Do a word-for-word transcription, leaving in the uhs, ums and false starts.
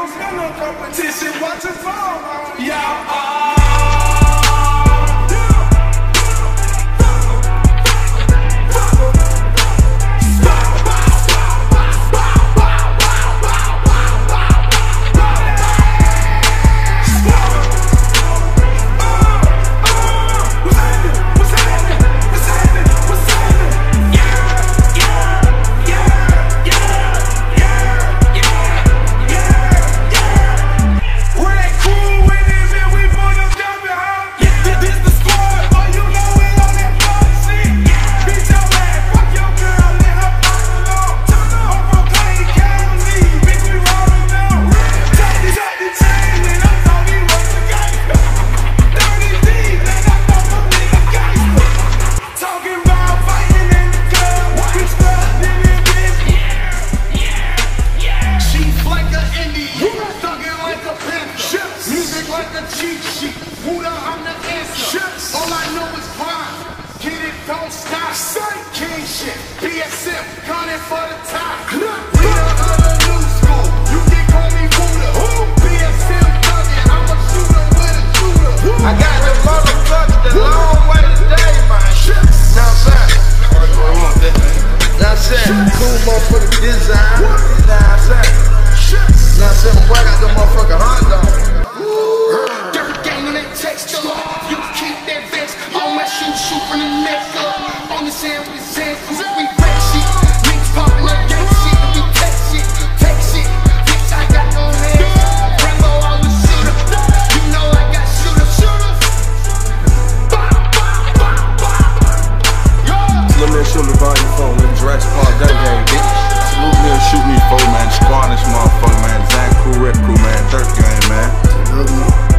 don't feel no competition. Watch it fall, yeah. Uh, like a cheat sheet, Buddha, I'm the answer. All I know is grind, get it, don't stop. King shit, B S M, gunning for the top. Leader of the new school, you can call me Buddha. B S M thuggin', I'm a shooter with a shooter. I got the motherfuckers the long way today, man. Now I'm saying, now I'm saying, cool motherfucker design. Now I'm saying, now I'm saying, boy, I got the motherfucking Honda. Dirt gang on that texture, you keep that vest on my shoe, shoot from the neck up. On the sand with his hands, cause we wreck shit. Niggas poppin' up gang shit, we take shit, take shit. Bitch, I got no hands. Rambo on the shooter, you know I got shooter, shooter. Bop, bop, bop, bop. Yo. Slim and shoot me volume four, with Jurassic Park gang gang, bitch. Salute me and shoot me four, man. Squad this motherfucker, man. Zach crew, rep crew, man. Dirt gang, man.